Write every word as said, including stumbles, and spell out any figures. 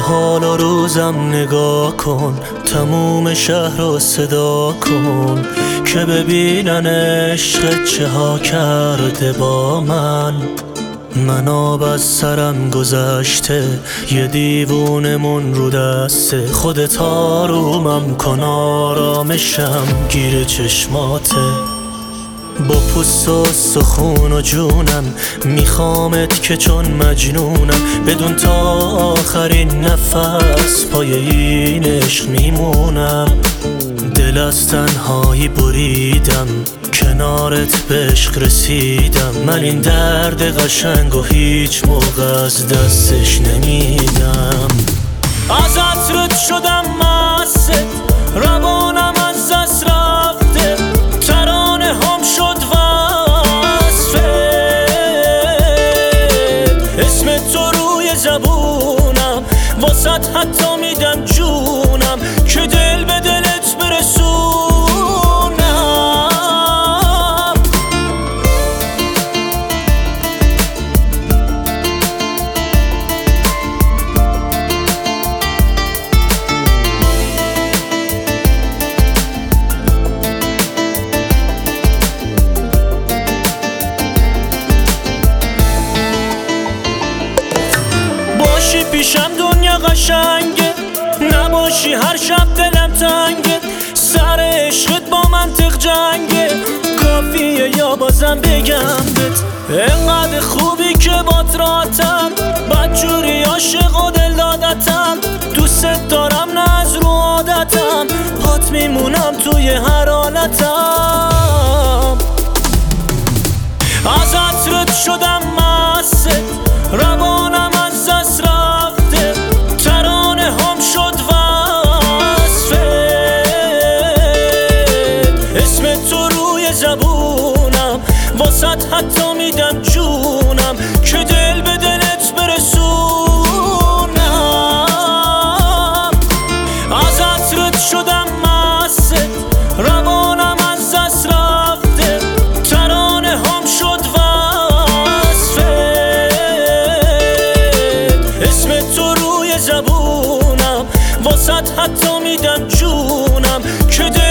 حال و روزم نگاه کن، تموم شهر رو صدا کن که ببینن عشق چه ها کرده با من. من آب از سرم گذشته، یه دیوونمون رو دسته. خودت آرومم کن، آرامشم گیر چشماته. با پوست و سخون و جونم میخوامت که چون مجنونم، بدون تا آخرین نفس پای این عشق میمونم. دل از تنهایی بریدم، کنارت به عشق رسیدم. من این درد قشنگ و هیچ موقع از دستش نمیدم. ازت رد شدم مست، روانم از دست رفته. ترانه هم شد وصفه، اسم تو روی زبونم. واسط حتی میدم جونم که دل به دلت برسونم. باشی پیشم دنیا قشنگه، نباشی هر شب دلم تنگه. سر عشقت با منطق جنگه، کافیه یا بازم بگم بهت اینقدر خوبی که بات راتم. بدجوری عاشق و دل دادتم، دوست دارم نه از رو عادتم. هات میمونم توی هر حالتم. ازت رد شدم مست، روانم از دست رفته. ترانه هم شد وصفه، اسم تو روی زبونم. واسط حتی میدم جونم که دل به دلت برسونم. ازت رد شدم مست، روانم از دست رفته. ترانه هم شد وصفه، اسم تو روی زبونم. واسط حتی میدم جونم که